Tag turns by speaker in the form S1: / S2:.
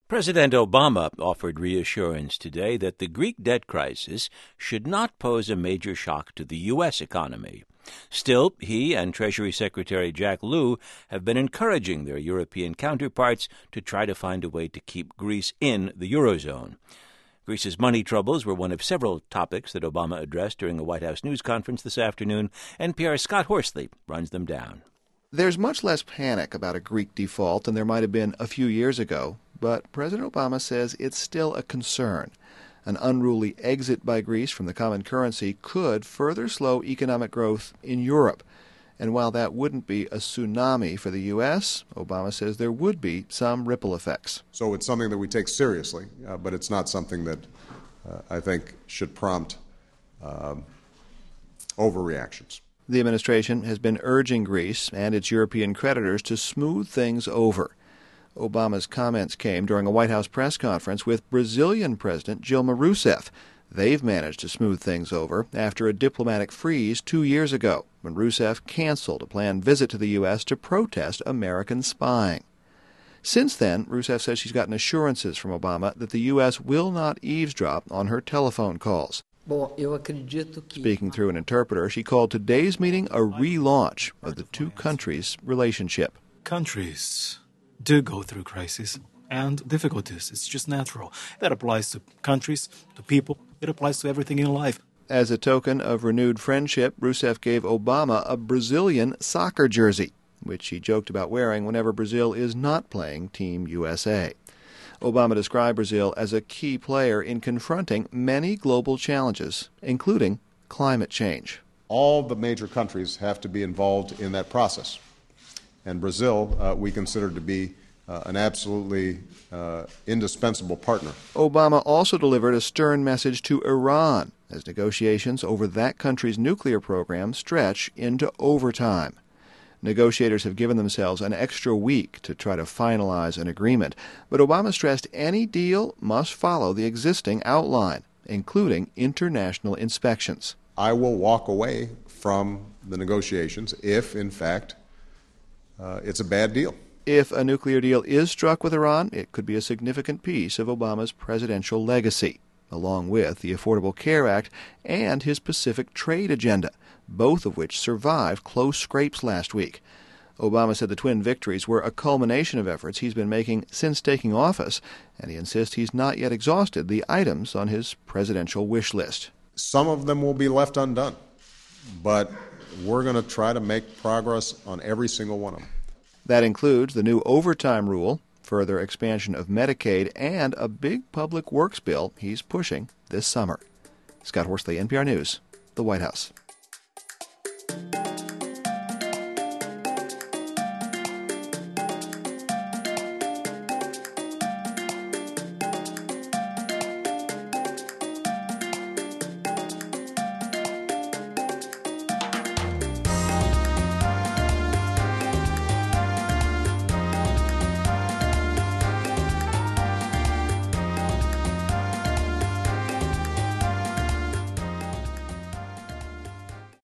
S1: President Obama offered reassurance today that the Greek debt crisis should not pose a major shock to the U.S. economy. Still, he and Treasury Secretary Jack Lew have been encouraging their European counterparts to try to find a way to keep Greece in the Eurozone. Greece's money troubles were one of several topics that Obama addressed during a White House news conference this afternoon. NPR's Scott Horsley runs them down.
S2: There's much less panic about a Greek default than there might have been a few years ago, but President Obama says it's still a concern. An unruly exit by Greece from the common currency could further slow economic growth in Europe. And while that wouldn't be a tsunami for the U.S., Obama says there would be some ripple effects.
S3: So it's something that we take seriously, but it's not something that I think should prompt overreactions.
S2: The administration has been urging Greece and its European creditors to smooth things over. Obama's comments came during a White House press conference with Brazilian President Dilma Rousseff. They've managed to smooth things over after a diplomatic freeze 2 years ago, when Rousseff canceled a planned visit to the U.S. to protest American spying. Since then, Rousseff says she's gotten assurances from Obama that the U.S. will not eavesdrop on her telephone calls. Speaking through an interpreter, she called today's meeting a relaunch of the two countries' relationship.
S4: Countries do go through crises and difficulties. It's just natural. That applies to countries, to people. It applies to everything in life.
S2: As a token of renewed friendship, Rousseff gave Obama a Brazilian soccer jersey, which he joked about wearing whenever Brazil is not playing Team USA. Obama described Brazil as a key player in confronting many global challenges, including climate change.
S3: All the major countries have to be involved in that process. And Brazil, we consider to be an absolutely indispensable partner.
S2: Obama also delivered a stern message to Iran as negotiations over that country's nuclear program stretch into overtime. Negotiators have given themselves an extra week to try to finalize an agreement, but Obama stressed any deal must follow the existing outline, including international inspections.
S3: I will walk away from the negotiations if, in fact, it's a bad deal.
S2: If a nuclear deal is struck with Iran, it could be a significant piece of Obama's presidential legacy, along with the Affordable Care Act and his Pacific trade agenda, both of which survived close scrapes last week. Obama said the twin victories were a culmination of efforts he's been making since taking office, and he insists he's not yet exhausted the items on his presidential wish list.
S3: Some of them will be left undone, but we're going to try to make progress on every single one of them.
S2: That includes the new overtime rule, further expansion of Medicaid, and a big public works bill he's pushing this summer. Scott Horsley, NPR News, the White House.